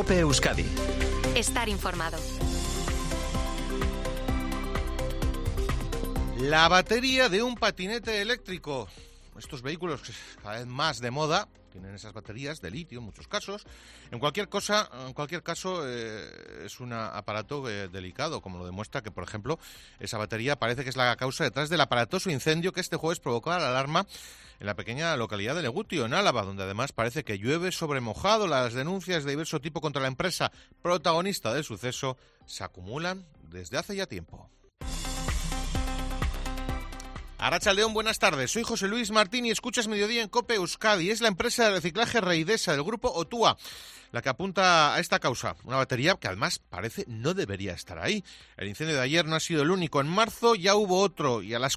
COPE Euskadi. Estar informado. La batería de un patinete eléctrico. Estos vehículos que cada vez más de moda tienen esas baterías de litio en muchos casos. En cualquier caso, es un aparato delicado, como lo demuestra que, por ejemplo, esa batería parece que es la causa detrás del aparatoso incendio que este jueves provocó la alarma en la pequeña localidad de Legutio, en Álava, donde además parece que llueve sobre mojado. Las denuncias de diverso tipo contra la empresa protagonista del suceso se acumulan desde hace ya tiempo. Arratsaldeon, buenas tardes. Soy José Luis Martín y escuchas Mediodía en COPE Euskadi. Es la empresa de reciclaje Reidesa del grupo Otua la que apunta a esta causa. Una batería que además parece no debería estar ahí. El incendio de ayer no ha sido el único. En marzo ya hubo otro y a las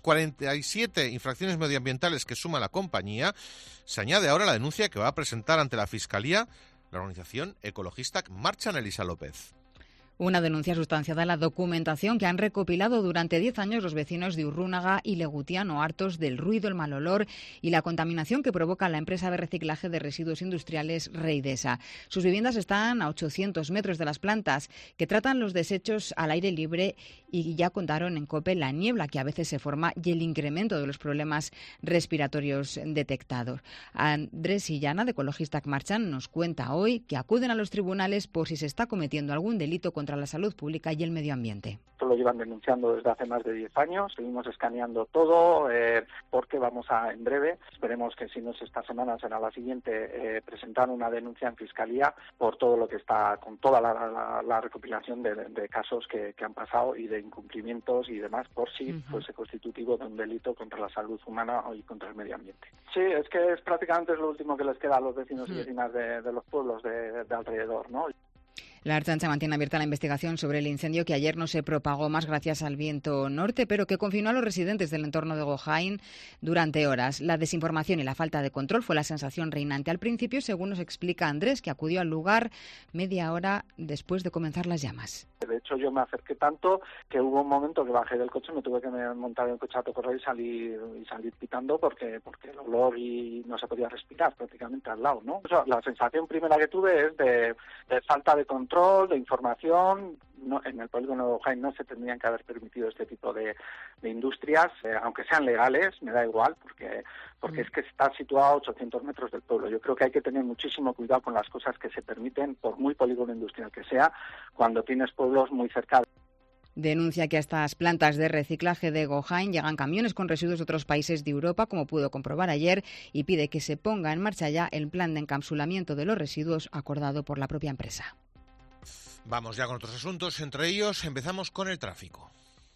47 infracciones medioambientales que suma la compañía se añade ahora la denuncia que va a presentar ante la Fiscalía la organización ecologista Marchan. Elisa López. Una denuncia sustanciada en la documentación que han recopilado durante 10 años los vecinos de Urrúnaga y Legutiano, hartos del ruido, el mal olor y la contaminación que provoca la empresa de reciclaje de residuos industriales Reidesa. Sus viviendas están a 800 metros de las plantas que tratan los desechos al aire libre y ya contaron en COPE la niebla que a veces se forma y el incremento de los problemas respiratorios detectados. Andrés Illana, de Ecologista Marchan, nos cuenta hoy que acuden a los tribunales por si se está cometiendo algún delito contra la salud pública y el medio ambiente. Esto lo llevan denunciando desde hace más de 10 años, seguimos escaneando todo, porque vamos a, en breve, esperemos que si no es esta semana será la siguiente, presentar una denuncia en Fiscalía por todo lo que está, con toda la recopilación de casos que han pasado y de incumplimientos y demás, por si fuese constitutivo de un delito contra la salud humana y contra el medio ambiente. Sí, es que es prácticamente lo último que les queda a los vecinos y vecinas de los pueblos de alrededor, ¿no? La Ertzaintza mantiene abierta la investigación sobre el incendio que ayer no se propagó más gracias al viento norte, pero que confinó a los residentes del entorno de Gojain durante horas. La desinformación y la falta de control fue la sensación reinante al principio, según nos explica Andrés, que acudió al lugar media hora después de comenzar las llamas. De hecho, yo me acerqué tanto que hubo un momento que bajé del coche, me tuve que montar en el coche a correr y salir pitando porque el olor y no se podía respirar prácticamente al lado, ¿no? O sea, la sensación primera que tuve es de falta de control, de información. No, en el polígono de Gojain no se tendrían que haber permitido este tipo de industrias, aunque sean legales, me da igual, porque es que está situado a 800 metros del pueblo. Yo creo que hay que tener muchísimo cuidado con las cosas que se permiten, por muy polígono industrial que sea, cuando tienes pueblos muy cerca. Denuncia que a estas plantas de reciclaje de Gojain llegan camiones con residuos de otros países de Europa, como pudo comprobar ayer, y pide que se ponga en marcha ya el plan de encapsulamiento de los residuos acordado por la propia empresa. Vamos ya con otros asuntos, entre ellos empezamos con el tráfico.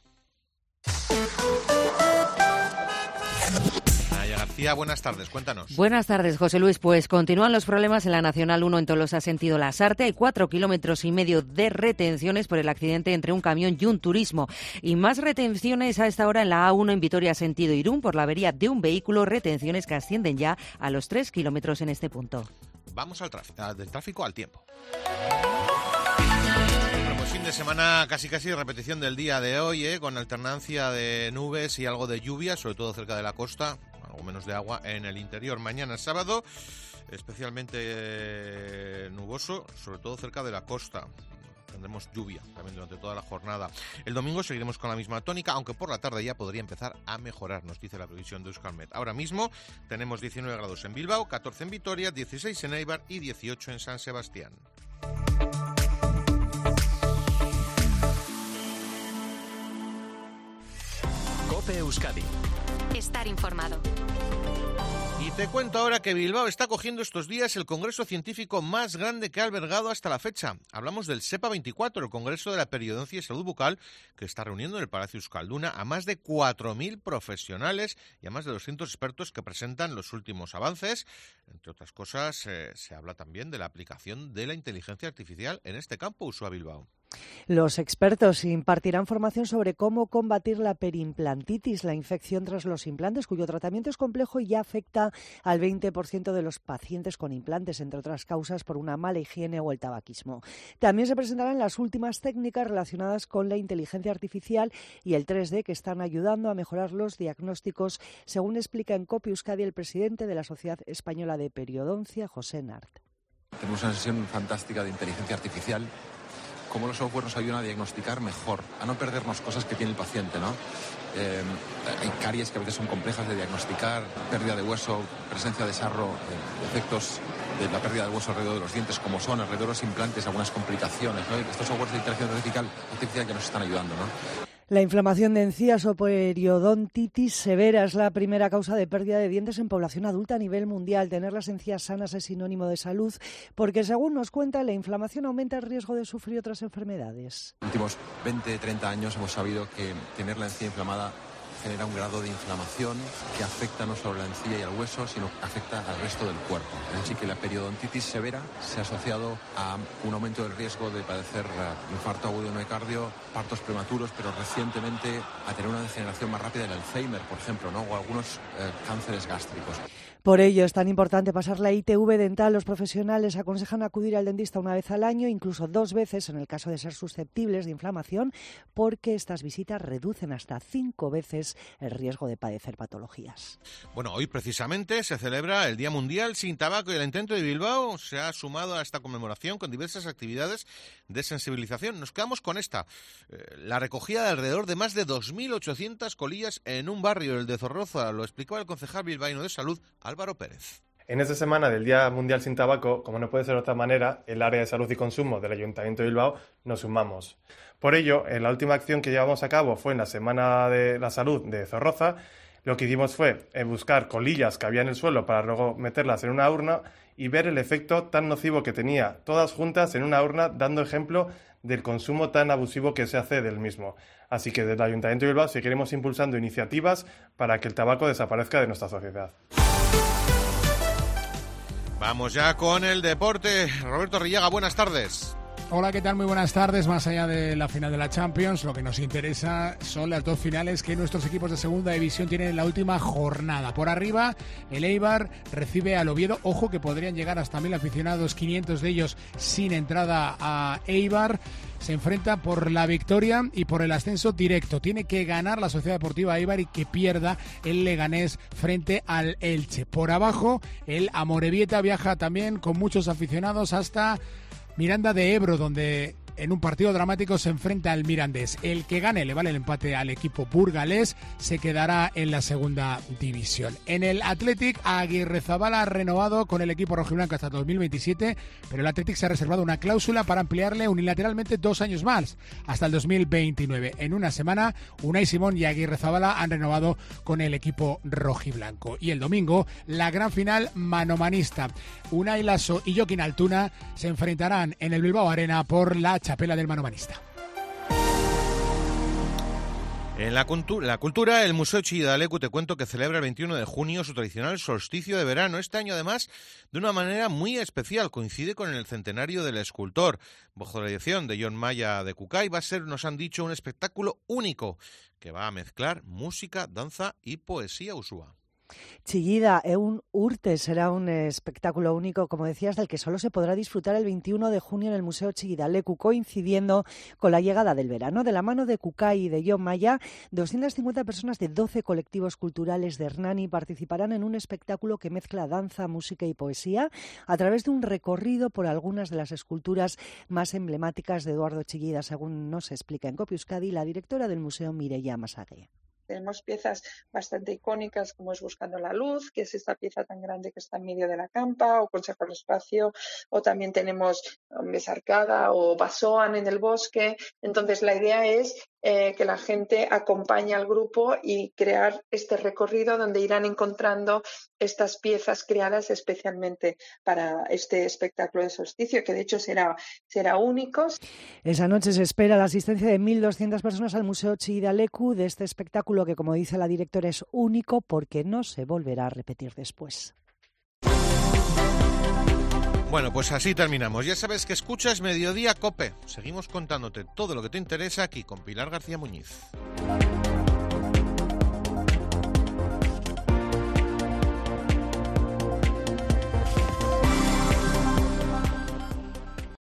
Naya García, buenas tardes, cuéntanos. Buenas tardes, José Luis. Pues continúan los problemas en la Nacional 1 en Tolosa, sentido Lasarte. Hay 4,5 kilómetros de retenciones por el accidente entre un camión y un turismo. Y más retenciones a esta hora en la A1 en Vitoria, sentido Irún, por la avería de un vehículo. Retenciones que ascienden ya a los 3 kilómetros en este punto. Vamos al tráfico, del tráfico al tiempo. Fin de semana casi repetición del día de hoy, con alternancia de nubes y algo de lluvia, sobre todo cerca de la costa, algo menos de agua en el interior. Mañana sábado, especialmente nuboso, sobre todo cerca de la costa. Tendremos lluvia también durante toda la jornada. El domingo seguiremos con la misma tónica, aunque por la tarde ya podría empezar a mejorar, nos dice la previsión de Euskalmet. Ahora mismo tenemos 19 grados en Bilbao, 14 en Vitoria, 16 en Eibar y 18 en San Sebastián. COPE Euskadi. Estar informado. Y te cuento ahora que Bilbao está cogiendo estos días el congreso científico más grande que ha albergado hasta la fecha. Hablamos del SEPA 24, el Congreso de la Periodoncia y Salud Bucal, que está reuniendo en el Palacio Euskalduna a más de 4.000 profesionales y a más de 200 expertos que presentan los últimos avances. Entre otras cosas, se habla también de la aplicación de la inteligencia artificial en este campo, Uxue Bilbao. Los expertos impartirán formación sobre cómo combatir la perimplantitis, la infección tras los implantes, cuyo tratamiento es complejo y ya afecta al 20% de los pacientes con implantes, entre otras causas por una mala higiene o el tabaquismo. También se presentarán las últimas técnicas relacionadas con la inteligencia artificial y el 3D que están ayudando a mejorar los diagnósticos, según explica en COPE Euskadi el presidente de la Sociedad Española de Periodoncia, José Nart. tenemos una sesión fantástica de inteligencia artificial. Cómo los software nos ayudan a diagnosticar mejor, a no perdernos cosas que tiene el paciente, ¿no? Hay caries que a veces son complejas de diagnosticar, pérdida de hueso, presencia de sarro, efectos de la pérdida de hueso alrededor de los dientes, como son alrededor de los implantes, algunas complicaciones, ¿no? Estos softwares de inteligencia artificial ya nos están ayudando, ¿no? La inflamación de encías o periodontitis severa es la primera causa de pérdida de dientes en población adulta a nivel mundial. Tener las encías sanas es sinónimo de salud porque, según nos cuenta, la inflamación aumenta el riesgo de sufrir otras enfermedades. En los últimos 20, 30 años hemos sabido que tener la encía inflamada genera un grado de inflamación que afecta no solo a la encía y al hueso, sino que afecta al resto del cuerpo. Así que la periodontitis severa se ha asociado a un aumento del riesgo de padecer infarto agudo de miocardio, partos prematuros, pero recientemente a tener una degeneración más rápida del Alzheimer, por ejemplo, ¿no? O algunos cánceres gástricos. Por ello es tan importante pasar la ITV dental. Los profesionales aconsejan acudir al dentista una vez al año, incluso 2 veces en el caso de ser susceptibles de inflamación, porque estas visitas reducen hasta 5 veces el riesgo de padecer patologías. Bueno, hoy precisamente se celebra el Día Mundial sin Tabaco y el Intento de Bilbao se ha sumado a esta conmemoración con diversas actividades de sensibilización. Nos quedamos con esta, la recogida de alrededor de más de 2.800 colillas en un barrio, el de Zorroza. Lo explicaba el concejal bilbaíno de Salud, Álvaro Pérez. En esta semana del Día Mundial sin Tabaco, como no puede ser de otra manera, el área de salud y consumo del Ayuntamiento de Bilbao nos sumamos. Por ello, en la última acción que llevamos a cabo fue en la Semana de la Salud de Zorroza. Lo que hicimos fue buscar colillas que había en el suelo para luego meterlas en una urna y ver el efecto tan nocivo que tenía, todas juntas en una urna, dando ejemplo del consumo tan abusivo que se hace del mismo. Así que desde el Ayuntamiento de Bilbao seguiremos impulsando iniciativas para que el tabaco desaparezca de nuestra sociedad. Vamos ya con el deporte. Roberto Rillaga, buenas tardes. Hola, ¿qué tal? Muy buenas tardes. Más allá de la final de la Champions, lo que nos interesa son las 2 finales que nuestros equipos de segunda división tienen en la última jornada. Por arriba, el Eibar recibe al Oviedo. Ojo que podrían llegar hasta 1.000 aficionados, 500 de ellos sin entrada a Eibar. Se enfrenta por la victoria y por el ascenso directo. Tiene que ganar la Sociedad Deportiva Eibar y que pierda el Leganés frente al Elche. Por abajo, el Amorebieta viaja también con muchos aficionados hasta Miranda de Ebro, donde en un partido dramático se enfrenta al Mirandés. El que gane le vale el empate al equipo burgalés, se quedará en la segunda división. En el Athletic, Aguirrezabala ha renovado con el equipo rojiblanco hasta 2027, pero el Athletic se ha reservado una cláusula para ampliarle unilateralmente 2 años más, hasta el 2029. En una semana, Unai Simón y Aguirrezabala han renovado con el equipo rojiblanco. Y el domingo, la gran final manomanista. Unai Lasso y Joaquín Altuna se enfrentarán en el Bilbao Arena por la chapela del manomanista. En la cultura, el Museo Chillida Leku, te cuento que celebra el 21 de junio su tradicional solsticio de verano. Este año, además, de una manera muy especial, coincide con el centenario del escultor. Bajo la dirección de Jon Maya de Cucay, va a ser, nos han dicho, un espectáculo único que va a mezclar música, danza y poesía usúa. Chillida Eun Urte será un espectáculo único, como decías, del que solo se podrá disfrutar el 21 de junio en el Museo Chillida Leku, coincidiendo con la llegada del verano. De la mano de Cucay y de Jon Maya, 250 personas de 12 colectivos culturales de Hernani participarán en un espectáculo que mezcla danza, música y poesía a través de un recorrido por algunas de las esculturas más emblemáticas de Eduardo Chillida, según nos explica en Cope Euskadi la directora del museo, Mireia Masague. Tenemos piezas bastante icónicas como es Buscando la Luz, que es esta pieza tan grande que está en medio de la campa, o Consejo al Espacio, o también tenemos Besarcada o Basoan en el bosque. Entonces la idea es que la gente acompañe al grupo y crear este recorrido donde irán encontrando estas piezas creadas especialmente para este espectáculo de solsticio, que de hecho será único. Esa noche se espera la asistencia de 1.200 personas al Museo Chillida Leku de este espectáculo que, como dice la directora, es único porque no se volverá a repetir después. Bueno, pues así terminamos. Ya sabes que escuchas Mediodía Cope. Seguimos contándote todo lo que te interesa aquí con Pilar García Muñiz.